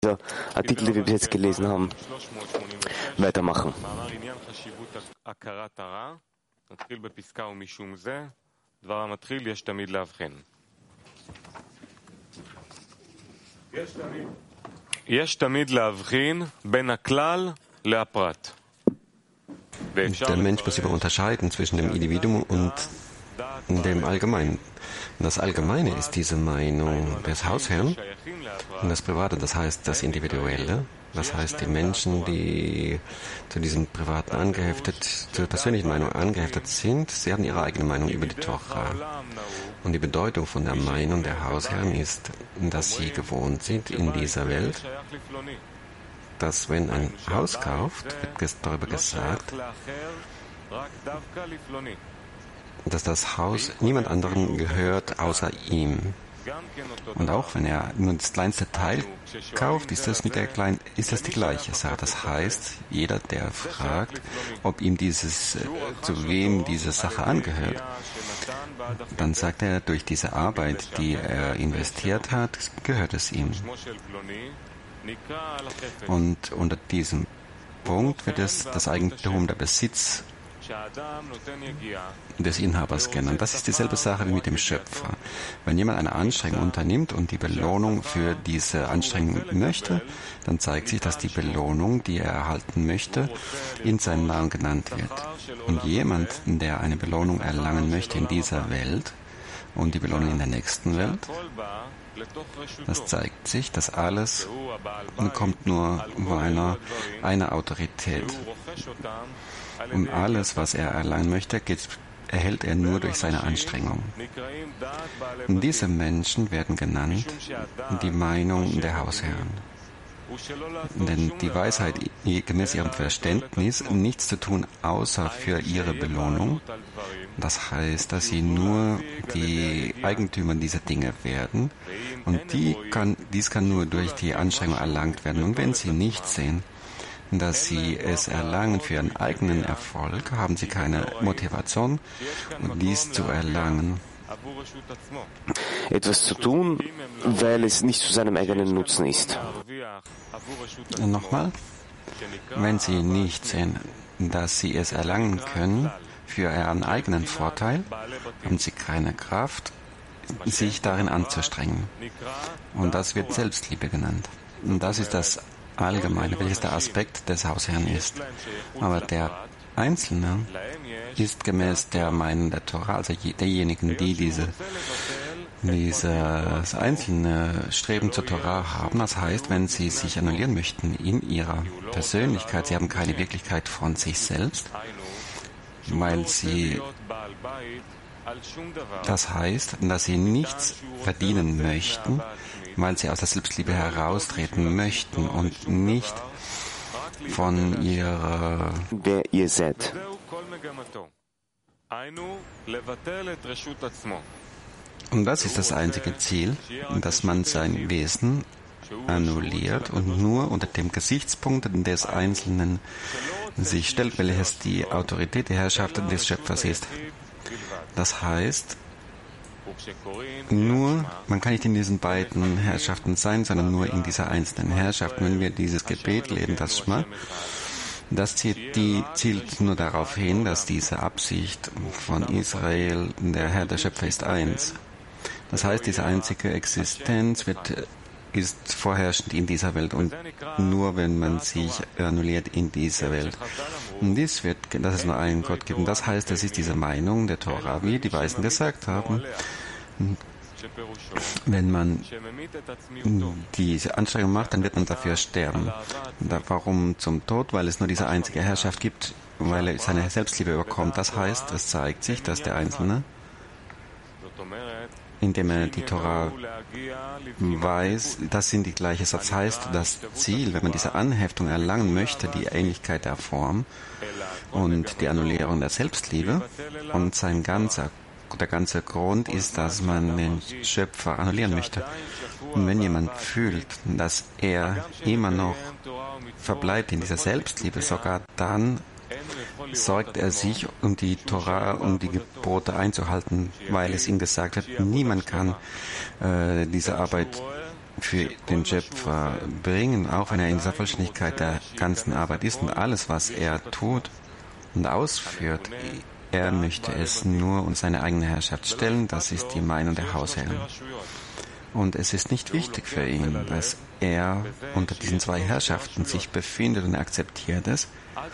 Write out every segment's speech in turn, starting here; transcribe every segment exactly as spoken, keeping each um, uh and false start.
dieser Artikel, den wir bis jetzt gelesen haben, weitermachen. Der Mensch muss immer unterscheiden zwischen dem Individuum und dem Allgemeinen. Das Allgemeine ist diese Meinung des Hausherrn und das Private, das heißt das Individuelle, das heißt die Menschen, die zu diesem Privaten angeheftet, zur persönlichen Meinung angeheftet sind, sie haben ihre eigene Meinung über die Tora. Und die Bedeutung von der Meinung der Hausherren ist, dass sie gewohnt sind in dieser Welt, dass wenn ein Haus kauft, wird darüber gesagt, dass das Haus niemand anderem gehört außer ihm. Und auch wenn er nur das kleinste Teil kauft, ist das, mit der kleinen, ist das die gleiche Sache. Das heißt, jeder, der fragt, ob ihm dieses, zu wem diese Sache angehört, dann sagt er, durch diese Arbeit, die er investiert hat, gehört es ihm. Und unter diesem Punkt wird es das Eigentum, der Besitz des Inhabers genannt. Das ist dieselbe Sache wie mit dem Schöpfer. Wenn jemand eine Anstrengung unternimmt und die Belohnung für diese Anstrengung möchte, dann zeigt sich, dass die Belohnung, die er erhalten möchte, in seinem Namen genannt wird. Und jemand, der eine Belohnung erlangen möchte in dieser Welt und die Belohnung in der nächsten Welt, das zeigt sich, dass alles kommt nur von einer, einer Autorität. Und alles, was er erlangen möchte, geht, erhält er nur durch seine Anstrengung. Und diese Menschen werden genannt die Meinung der Hausherren. Denn die Weisheit, gemäß ihrem Verständnis, nichts zu tun, außer für ihre Belohnung. Das heißt, dass sie nur die Eigentümer dieser Dinge werden. Und die kann, dies kann nur durch die Anstrengung erlangt werden. Und wenn sie nicht sehen, dass sie es erlangen für ihren eigenen Erfolg, haben sie keine Motivation, dies zu erlangen. Etwas zu tun, weil es nicht zu seinem eigenen Nutzen ist. Nochmal, wenn sie nicht sehen, dass sie es erlangen können für ihren eigenen Vorteil, haben sie keine Kraft, sich darin anzustrengen. Und das wird Selbstliebe genannt. Und das ist das Allgemeine, welches der Aspekt des Hausherrn ist. Aber der Einzelne ist gemäß der Meinung der Tora, also derjenigen, die diese, dieses einzelne Streben zur Tora haben. Das heißt, wenn sie sich annullieren möchten in ihrer Persönlichkeit, sie haben keine Wirklichkeit von sich selbst, weil sie, das heißt, dass sie nichts verdienen möchten, weil sie aus der Selbstliebe heraustreten möchten und nicht von ihrer, wer ihr seid. Und das ist das einzige Ziel, dass man sein Wesen annulliert und nur unter dem Gesichtspunkt des Einzelnen sich stellt, welches die Autorität, die Herrschaft des Schöpfers ist. Das heißt, nur, man kann nicht in diesen beiden Herrschaften sein, sondern nur in dieser einzelnen Herrschaft. Wenn wir dieses Gebet lesen, das Schma, das zielt, die, zielt nur darauf hin, dass diese Absicht von Israel, der Herr, der Schöpfer ist eins. Das heißt, diese einzige Existenz wird, ist vorherrschend in dieser Welt und nur wenn man sich annulliert in dieser Welt. Und dies wird, dass es nur einen Gott gibt. Und das heißt, das ist diese Meinung der Tora, wie die Weisen gesagt haben. Wenn man diese Anstrengung macht, dann wird man dafür sterben. Warum zum Tod? Weil es nur diese einzige Herrschaft gibt, weil er seine Selbstliebe überkommt. Das heißt, es zeigt sich, dass der Einzelne, indem er die Tora weiß, das sind die gleiche. Das heißt, das Ziel, wenn man diese Anheftung erlangen möchte, die Ähnlichkeit der Form und die Annullierung der Selbstliebe und sein ganzer Der ganze Grund ist, dass man den Schöpfer annullieren möchte. Und wenn jemand fühlt, dass er immer noch verbleibt in dieser Selbstliebe, sogar dann sorgt er sich, um die Tora, um die Gebote einzuhalten, weil es ihm gesagt wird, niemand kann äh, diese Arbeit für den Schöpfer bringen, auch wenn er in dieser Vollständigkeit der ganzen Arbeit ist und alles, was er tut und ausführt, er möchte es nur unter seine eigene Herrschaft stellen. Das ist die Meinung der Hausherren. Und es ist nicht wichtig für ihn, dass er unter diesen zwei Herrschaften sich befindet und er akzeptiert es.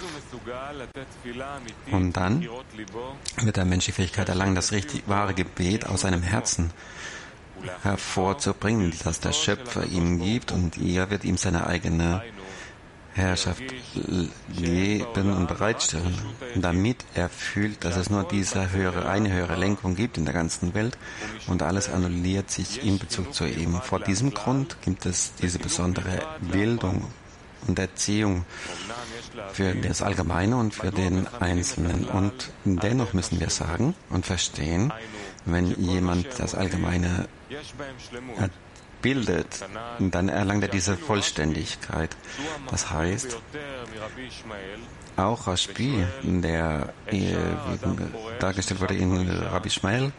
Und dann wird der Mensch die Fähigkeit erlangen, das richtig wahre Gebet aus seinem Herzen hervorzubringen, das der Schöpfer ihm gibt, und er wird ihm seine eigene Herrschaft geben und bereitstellen, damit er fühlt, dass es nur diese höhere, eine höhere Lenkung gibt in der ganzen Welt und alles annulliert sich in Bezug zu ihm. Vor diesem Grund gibt es diese besondere Bildung und Erziehung für das Allgemeine und für den Einzelnen. Und dennoch müssen wir sagen und verstehen, wenn jemand das Allgemeine bildet, dann erlangt er diese Vollständigkeit. Das heißt, auch Rashbi, der äh, dargestellt wurde in Rabbi Ishmael,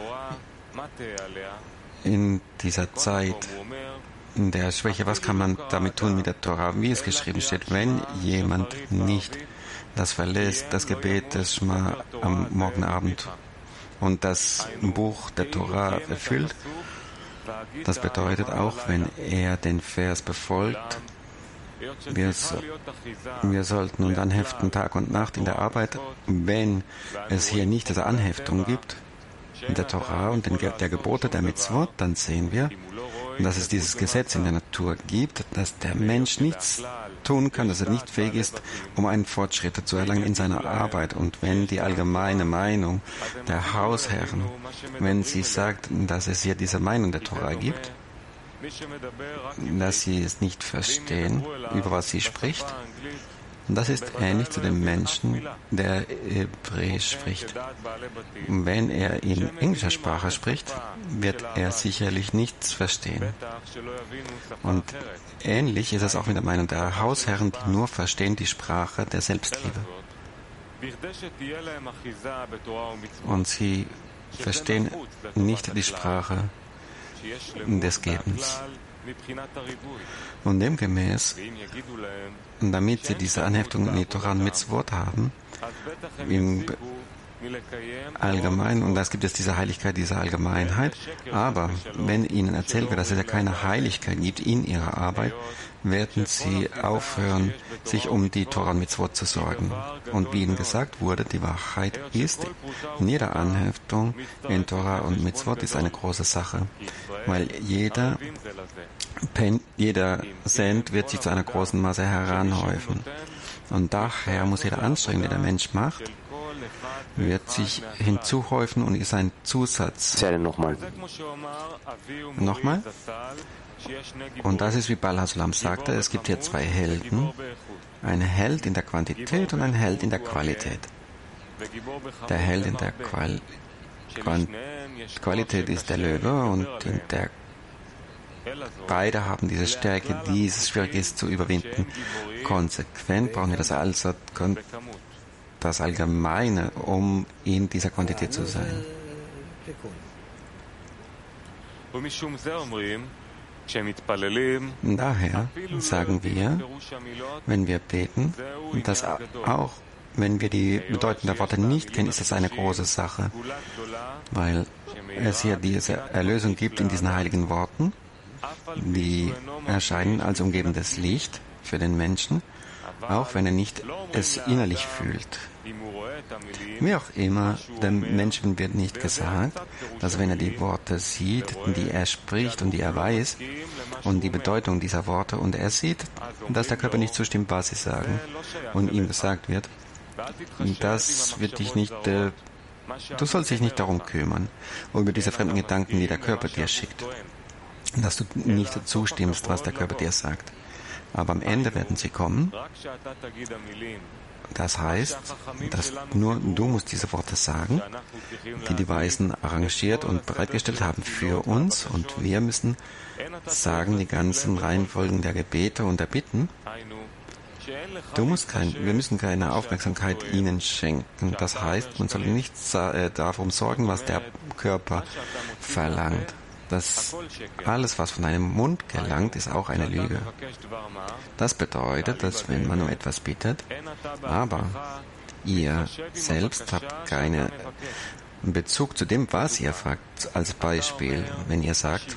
in dieser Zeit in der Schwäche, was kann man damit tun mit der Torah, wie es geschrieben steht, wenn jemand nicht das verlässt, das Gebet des Shema am Morgenabend und das Buch der Torah erfüllt. Das bedeutet auch, wenn er den Vers befolgt, wir, so, wir sollten uns anheften Tag und Nacht in der Arbeit. Wenn es hier nicht diese Anheftung gibt in der Torah und in der Gebote der Mitzvot, dann sehen wir, dass es dieses Gesetz in der Natur gibt, dass der Mensch nichts tun kann, dass er nicht fähig ist, um einen Fortschritt zu erlangen in seiner Arbeit. Und wenn die allgemeine Meinung der Hausherren, wenn sie sagt, dass es hier diese Meinung der Torah gibt, dass sie es nicht verstehen, über was sie spricht, das ist ähnlich zu dem Menschen, der Hebräisch spricht. Wenn er in englischer Sprache spricht, wird er sicherlich nichts verstehen. Und ähnlich ist es auch mit der Meinung der Hausherren, die nur verstehen die Sprache der Selbstliebe. Und sie verstehen nicht die Sprache des Gebens. Und demgemäß, damit sie diese Anheftung in die Torah und Mitzvot haben, im Allgemeinen, und das gibt es diese Heiligkeit, diese Allgemeinheit, aber wenn ihnen erzählt wird, dass es ja keine Heiligkeit gibt in ihrer Arbeit, werden sie aufhören, sich um die Torah und Mitzvot zu sorgen. Und wie ihnen gesagt wurde, die Wahrheit ist, in jeder Anheftung in Torah und Mitzvot ist eine große Sache, weil jeder Pen, jeder Cent wird sich zu einer großen Masse heranhäufen. Und daher muss jede Anstrengung, die der Mensch macht, wird sich hinzuhäufen und ist ein Zusatz. Zähle nochmal. Nochmal? Und das ist, wie Baal HaSulam sagte, es gibt hier zwei Helden. Ein Held in der Quantität und ein Held in der Qualität. Der Held in der Qual Quant Qualität ist der Löwe und in der beide haben diese Stärke, die es schwierig ist zu überwinden. Konsequent brauchen wir das also das Allgemeine, um in dieser Quantität zu sein. Daher sagen wir, wenn wir beten, dass auch wenn wir die Bedeutung der Worte nicht kennen, ist das eine große Sache, weil es hier diese Erlösung gibt in diesen heiligen Worten, die erscheinen als umgebendes Licht für den Menschen, auch wenn er nicht es innerlich fühlt. Wie auch immer, dem Menschen wird nicht gesagt, dass wenn er die Worte sieht, die er spricht und die er weiß, und die Bedeutung dieser Worte, und er sieht, dass der Körper nicht zustimmt, was sie sagen, und ihm gesagt wird, das wird dich nicht, äh, du sollst dich nicht darum kümmern, über diese fremden Gedanken, die der Körper dir schickt, dass du nicht zustimmst, was der Körper dir sagt. Aber am Ende werden sie kommen. Das heißt, dass nur du musst diese Worte sagen, die die Weisen arrangiert und bereitgestellt haben für uns, und wir müssen sagen die ganzen Reihenfolgen der Gebete und der Bitten. Du musst kein, wir müssen keine Aufmerksamkeit ihnen schenken. Das heißt, man soll nicht äh, darum sorgen, was der Körper verlangt. dass alles, was von deinem Mund gelangt, ist auch eine Lüge. Das bedeutet, dass wenn man um etwas bittet, aber ihr selbst habt keinen Bezug zu dem, was ihr fragt. Als Beispiel, wenn ihr sagt,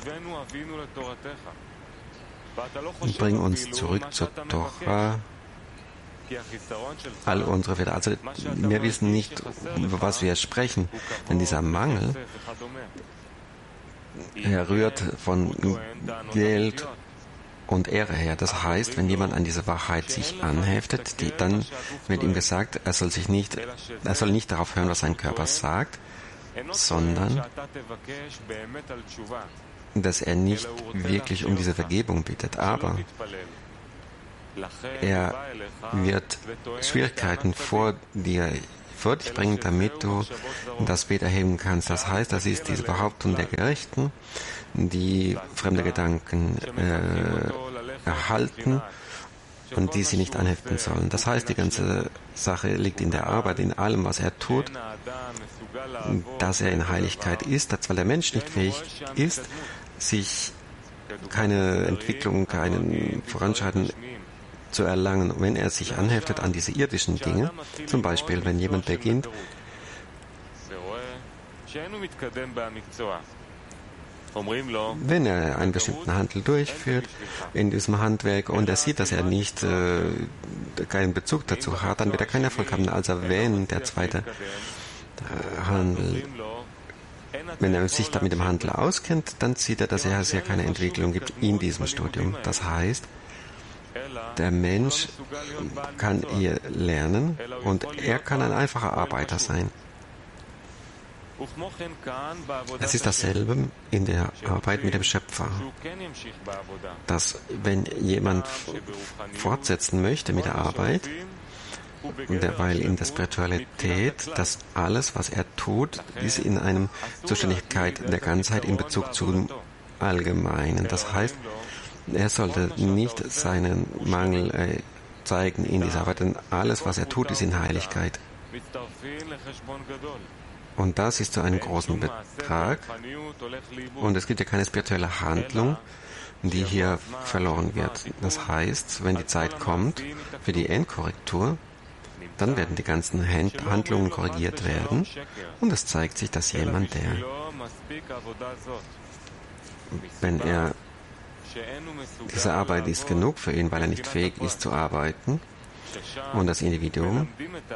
bring uns zurück zur Tora, all unsere Werte. Also wir wissen nicht, über was wir sprechen, denn dieser Mangel, er rührt von Geld und Ehre her. Das heißt, wenn jemand an diese Wahrheit sich anheftet, die, dann wird ihm gesagt, er soll sich nicht, er soll nicht darauf hören, was sein Körper sagt, sondern dass er nicht wirklich um diese Vergebung bittet, aber er wird Schwierigkeiten vor dir vor dich bringen, damit du das Gebet erheben kannst. Das heißt, das ist diese Behauptung der Gerechten, die fremde Gedanken äh, erhalten und die sie nicht anheften sollen. Das heißt, die ganze Sache liegt in der Arbeit, in allem, was er tut, dass er in Heiligkeit ist, weil der Mensch nicht fähig ist, sich keine Entwicklung, keinen Voranschreiten zu erlangen, wenn er sich anheftet an diese irdischen Dinge. Zum Beispiel, wenn jemand beginnt, wenn er einen bestimmten Handel durchführt in diesem Handwerk und er sieht, dass er nicht äh, keinen Bezug dazu hat, dann wird er keinen Erfolg haben. Also wenn der zweite äh, Handel, wenn er sich da mit dem Handel auskennt, dann sieht er, dass es ja keine Entwicklung gibt in diesem Studium. Das heißt, der Mensch kann hier lernen und er kann ein einfacher Arbeiter sein. Es ist dasselbe in der Arbeit mit dem Schöpfer, dass wenn jemand fortsetzen möchte mit der Arbeit, weil in der Spiritualität, dass alles, was er tut, ist in einer Zuständigkeit der Ganzheit in Bezug zum Allgemeinen. Das heißt, er sollte nicht seinen Mangel äh, zeigen in dieser Arbeit, denn alles, was er tut, ist in Heiligkeit. Und das ist zu einem großen Betrag. Und es gibt ja keine spirituelle Handlung, die hier verloren wird. Das heißt, wenn die Zeit kommt für die Endkorrektur, dann werden die ganzen Handlungen korrigiert werden. Und es zeigt sich, dass jemand, der, wenn er diese Arbeit ist genug für ihn, weil er nicht fähig ist zu arbeiten. Und das Individuum,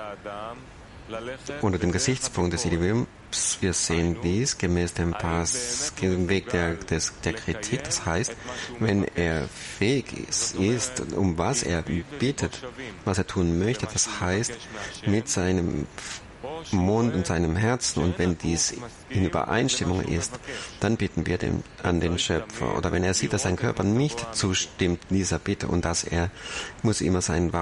unter dem Gesichtspunkt des Individuums, wir sehen dies gemäß dem Pass, dem Weg der, des, der Kritik. Das heißt, wenn er fähig ist, ist, um was er bittet, was er tun möchte, das heißt, mit seinem Mund und seinem Herzen, und wenn dies in Übereinstimmung ist, dann bitten wir dem, an den Schöpfer. Oder wenn er sieht, dass sein Körper nicht zustimmt dieser Bitte und dass er muss immer sein